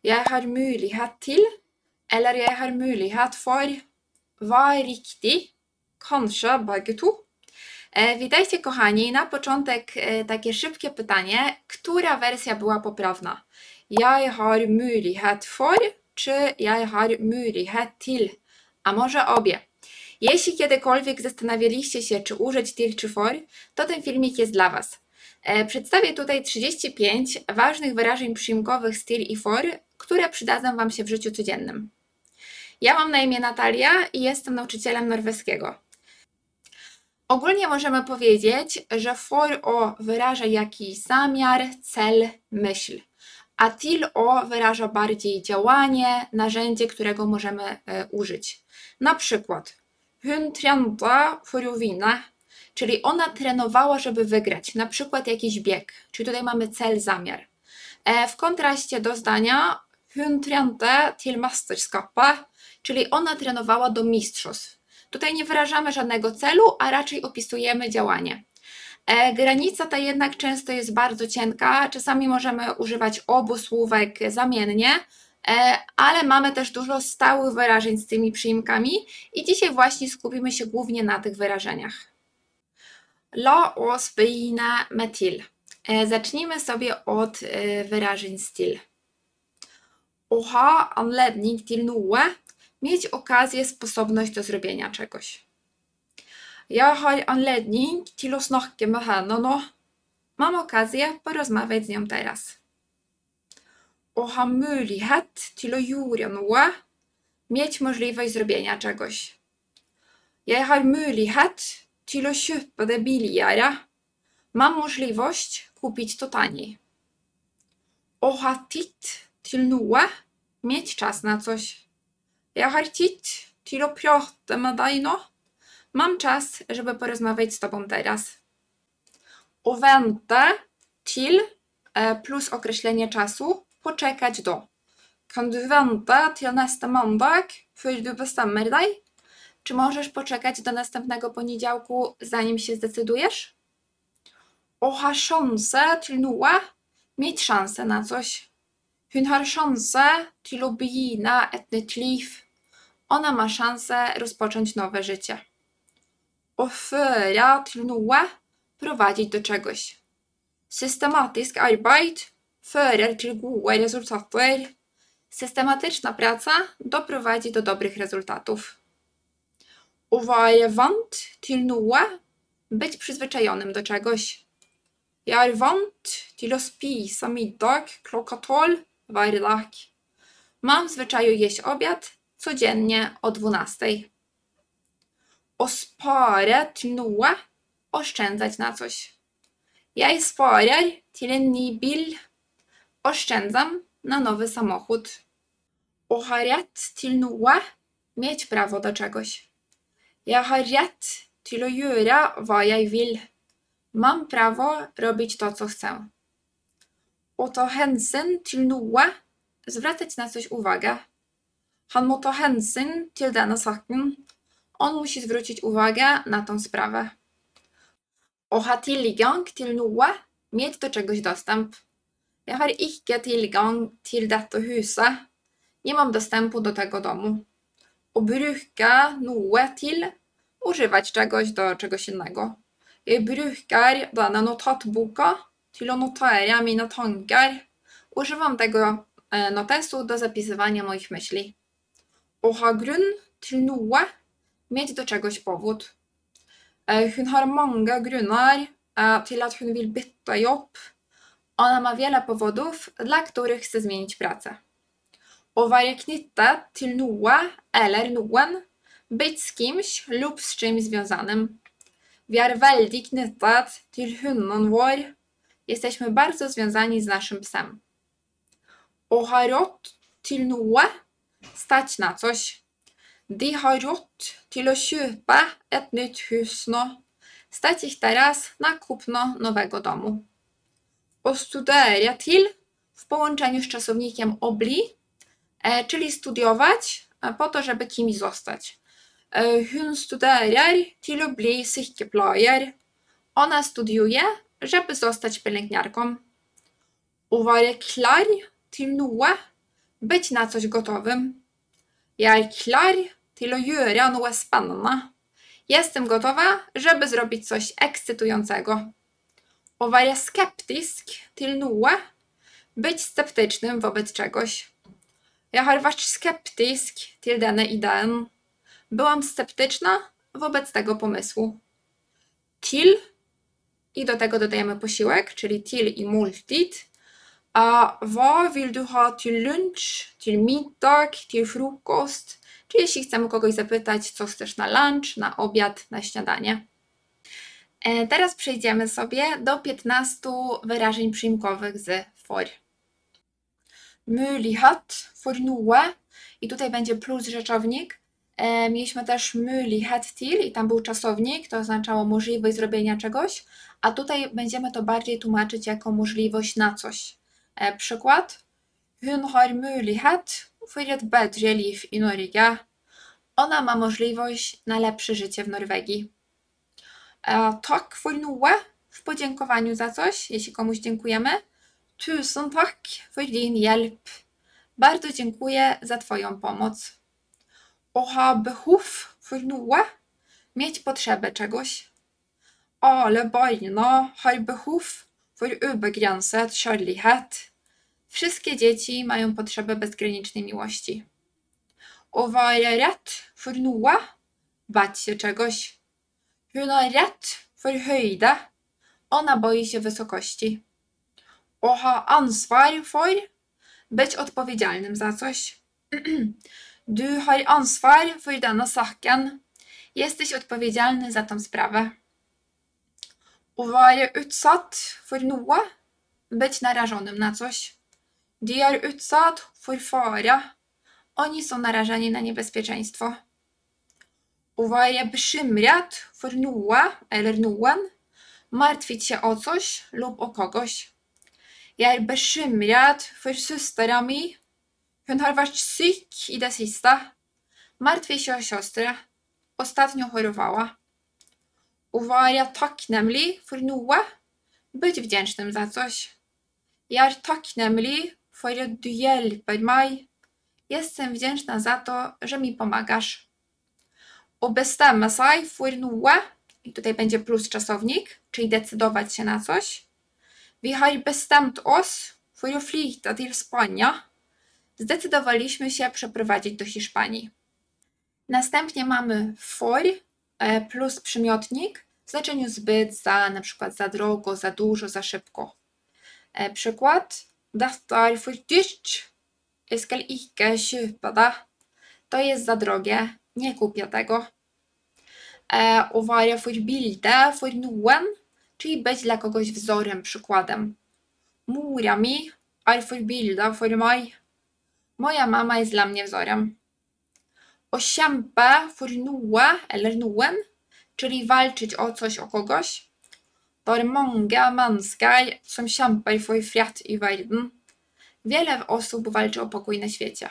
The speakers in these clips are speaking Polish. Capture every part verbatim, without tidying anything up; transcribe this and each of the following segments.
Jeg har mulighet til, eller jeg har mulighet for. Hva er riktig? Kanskje begge to. Witajcie kochani, na początek takie szybkie pytanie, która wersja była poprawna? Jeg har mulighet for, czy jeg har mulighet til? A może obie? Jeśli kiedykolwiek zastanawialiście się, czy użyć til czy for, to ten filmik jest dla Was. Przedstawię tutaj trzydzieści pięć ważnych wyrażeń przyimkowych z til i for, które przydadzą Wam się w życiu codziennym. Ja mam na imię Natalia i jestem nauczycielem norweskiego. Ogólnie możemy powiedzieć, że for o wyraża jakiś zamiar, cel, myśl, a til o wyraża bardziej działanie, narzędzie, którego możemy e, użyć. Na przykład hun trente for å vinne, czyli ona trenowała, żeby wygrać, na przykład jakiś bieg, czyli tutaj mamy cel, zamiar. E, w kontraście do zdania hun trente til mesterskapet, czyli ona trenowała do mistrzostw. Tutaj nie wyrażamy żadnego celu, a raczej opisujemy działanie. E, granica ta jednak często jest bardzo cienka, czasami możemy używać obu słówek zamiennie, e, ale mamy też dużo stałych wyrażeń z tymi przyimkami i dzisiaj właśnie skupimy się głównie na tych wyrażeniach. La oss begynne med til. E, zacznijmy sobie od e, wyrażeń z til. Å ha anledning til noe. Mieć okazję, sposobność do zrobienia czegoś. Jeg har anledning til å snakke med henne nå. Mam okazję porozmawiać z nią teraz. Å ha mulighet til å gjøre noe. Mieć możliwość zrobienia czegoś. Jeg har mulighet til å kjøpe det billigere. Mam możliwość kupić to taniej. Å ha tid til noe. Mieć czas na coś. Jeg har tid til å prate med deg nå. Mam czas, żeby porozmawiać z Tobą teraz. Å vente til plus określenie czasu, poczekać do. Kan du vente til neste mandag før du bestemmer deg? Czy możesz poczekać do następnego poniedziałku, zanim się zdecydujesz? Å ha sjanse til noe. Mieć szansę na coś. Hun har sjanse til å begynne et nytt liv. Ona ma szansę rozpocząć nowe życie. Å føre til noe. Prowadzić do czegoś. Systematisk arbeid fører til gode resultater. Systematyczna praca doprowadzi do dobrych rezultatów. Å være vant til noe. Być przyzwyczajonym do czegoś. Jeg er vant til å spise middag klokka tolv hver dag. Mam w zwyczaju jeść obiad codziennie o dwunastej. Å spare til noe. Oszczędzać na coś. Jeg sparer til en ny bil. Oszczędzam na nowy samochód. Å ha rett til noe. Mieć prawo do czegoś. Jeg har rett til å gjøre hva jeg vil. Mam prawo robić to, co chcę. Å ta hensyn til noe. Zwracać na coś uwagę. Han må ta hensyn til denne saken. On musi zwrócić uwagę na tą sprawę. Å ha tilgang til noe. Mieć do czegoś dostęp. Jeg har ikke tilgang til dette huset. Nie mam dostępu do tego domu. Å bruke noe til. Używać czegoś do czegoś innego. Jeg bruker denne notatboka til å notere mine tanker. Używam tego notesu do zapisywania moich myśli. Å ha grunn til noe. Mieć do czegoś powód. Hun har mange grunner til at hun vil bytte jobb. Ona ma wiele powodów, dla których chce zmienić pracę. Å være knyttet til noe eller noen. Być z kimś lub z czymś związanym. Vi er veldig knyttet til hunden vår. Jesteśmy bardzo związani z naszym psem. Å ha råd til noe. Stać na coś. De har råd til å kjøpe et nytt hus nå. Stać ich teraz na kupno nowego domu. Å studere til w połączeniu z czasownikiem å bli, e, czyli studiować po to, żeby kimś zostać. E, hun studerer til å bli sykepleier. Ona studiuje, żeby zostać pielęgniarką. Å være klar til noe. Być na coś gotowym. Jeg er klar til å gjøre noe spennende. Jestem gotowa, żeby zrobić coś ekscytującego. Å være skeptisk til noe. Być sceptycznym wobec czegoś. Jeg har vært skeptisk til denne ideen. Byłam sceptyczna wobec tego pomysłu. Til i do tego dodajemy posiłek, czyli til i måltid. A hva vil du ha til lunsj, til middag, til frokost? Czyli jeśli chcemy kogoś zapytać, co chcesz na lunch, na obiad, na śniadanie. E, teraz przejdziemy sobie do piętnastu wyrażeń przyimkowych z for. Mulighet for noe. I tutaj będzie plus rzeczownik. E, mieliśmy też mulighet til i tam był czasownik, to oznaczało możliwość zrobienia czegoś, a tutaj będziemy to bardziej tłumaczyć jako możliwość na coś. E, przykład. Hun har mulighet for et bedre liv i Norge. Ona ma możliwość na lepsze życie w Norwegii. E, takk for noe. W podziękowaniu za coś, jeśli komuś dziękujemy. Tusen takk for din hjelp. Bardzo dziękuję za Twoją pomoc. Å ha behov for noe. Mieć potrzebę czegoś. Alle barna har behov for ubegrenset kjærlighet. Wszystkie dzieci mają potrzebę bezgranicznej miłości. Å være redd for noe. Bać się czegoś. Hun har redd for høyde. Ona boi się wysokości. Å ha ansvar for. Być odpowiedzialnym za coś. Du har ansvar for denne saken. Jesteś odpowiedzialny za tą sprawę. Å være utsatt for noe. Być narażonym na coś. De er utsatt for fare. Oni są narażeni na niebezpieczeństwo. Å være bekymret for noe eller noen. Martwić się o coś lub o kogoś. Jeg er bekymret for søstera mi. Hun har vært syk i det siste. Martwię się o siostrę. Ostatnio chorowała. Å være takknemlig for noe. Być wdzięcznym za coś. Jeg er takknemlig for at du hjelper meg. Jestem wdzięczna za to, że mi pomagasz. Å bestemme seg for noe. I tutaj będzie plus czasownik, czyli decydować się na coś. Vi har bestemt oss for å flytte til Spania. Zdecydowaliśmy się przeprowadzić do Hiszpanii. Następnie mamy for plus przymiotnik w znaczeniu zbyt, za, na przykład za drogo, za dużo, za szybko. Przykład. Dette er for dyrt. Jeg skal ikke kjøpe det. To jest za drogie. Nie kupię tego. Å være forbilde for noen, czyli być dla kogoś wzorem, przykładem. Mora mi er forbilde for meg. Moja mama jest dla mnie wzorem. Å kjempe for noe eller noen, czyli walczyć o coś, o kogoś. Det er mange mennesker som kjemper for fred i verden. Wiele osób walczy o pokój na świecie.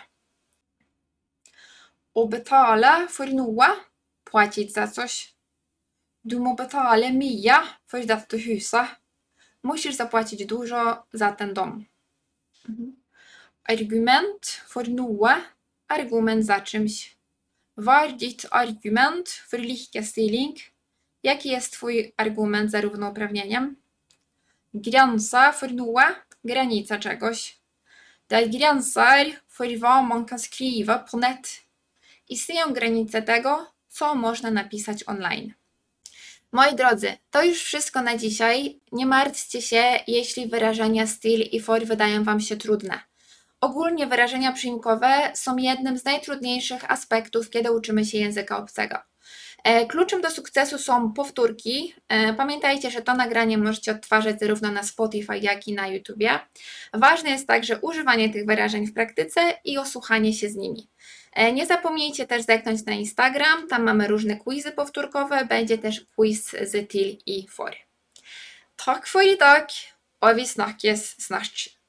Å betale for noe, płacić za coś. Du må betale mye for dette huset. Musisz zapłacić dużo za ten dom. Mhm. Argument for noe, argument za czymś. Hva er ditt argument for likestilling? Jaki jest Twój argument za równouprawnieniem? Grense for noe, granica czegoś. Det er grenser for hva man kan skrive på nett. Istnieją granice tego, co można napisać online. Moi drodzy, to już wszystko na dzisiaj. Nie martwcie się, jeśli wyrażenia styl i for wydają Wam się trudne. Ogólnie wyrażenia przyimkowe są jednym z najtrudniejszych aspektów, kiedy uczymy się języka obcego. Kluczem do sukcesu są powtórki. Pamiętajcie, że to nagranie możecie odtwarzać zarówno na Spotify, jak i na YouTubie. Ważne jest także używanie tych wyrażeń w praktyce i osłuchanie się z nimi. Nie zapomnijcie też zerknąć na Instagram, tam mamy różne quizy powtórkowe, będzie też quiz z til i for. Takk for i dag, og vi snakkes snart.